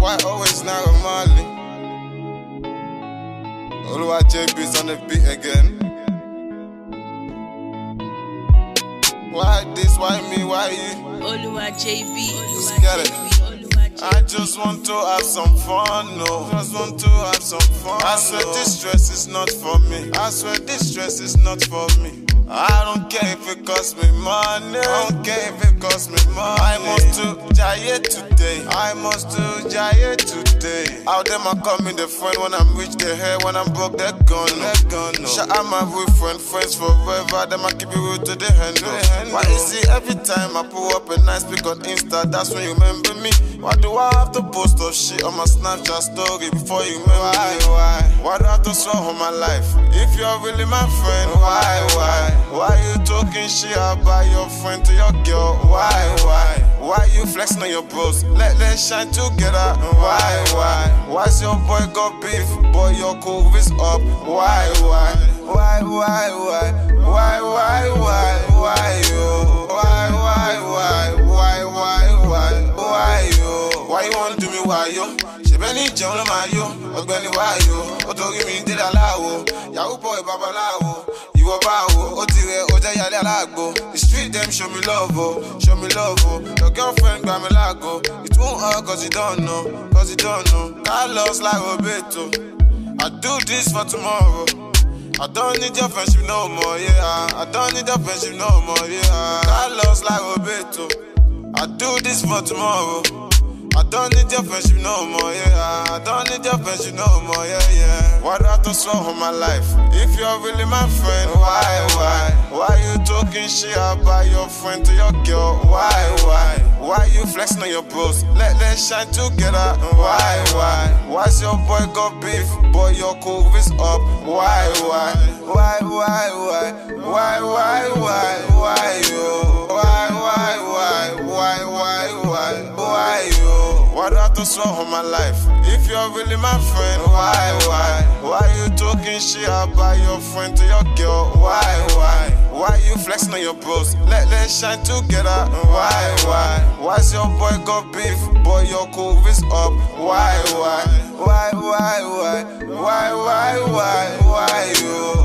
Why always Naira Marley? Oluwa JB's on the beat again. Why this, why me, why you? Oluwa JB. Let's get it. I just want to have some fun, no. Just want to have some fun. I swear this stress is not for me. I swear this stress is not for me. I don't care if it costs me money. I don't care if it costs me money. I must do Jaye today. I must do Jaye today. Out them I call me the friend. When I'm rich they hair. When I'm broke they're gone. No. Shout out my real friend, friends forever. Them I keep it real to the handle. Why you see every time I pull up a nice pic on Insta, that's when you remember me. Why do I have to post up shit on my Snapchat story before you remember me? Why do I have to swear on my life? If you're really my friend, why you talking shit about your friend to your girl? Why you flexing on your bros? Let's shine together. Why's your boy got beef? Boy, your cool is up. Why you? Why you wanna do me why yo? Shebeni jẹun ma yo, ọ̀gbẹ́ni why yo? Ó torí mi dé láwo, Yahoo boy babaláwo. Ìwọ báwo, ó ti rẹ̀ ó jẹ́ yálé alágbo. The street them show me love oh. Your girlfriend gbà mí láago. It won't hurt cause you don't know. Carlos like Roberto. I do this for tomorrow. I don't need your friendship no more, yeah. I don't need your friendship no more, yeah. Carlos like Roberto. I do this for tomorrow. I don't need your friendship no more, yeah. I don't need your friendship no more, yeah. Why do I have to swear on my life? If you're really my friend, why you talking shit about your friend to your girl? Why you flexing on your bros? Let's shine together. Why's your boy got beef? Boy, your cool is up. Why do I have to swear on my life? If you're really my friend, why you talking shit about your friend to your girl? Why you flexing on your bros? Let's shine together. Why's your boy got beef? Boy, your cool is up. Why you?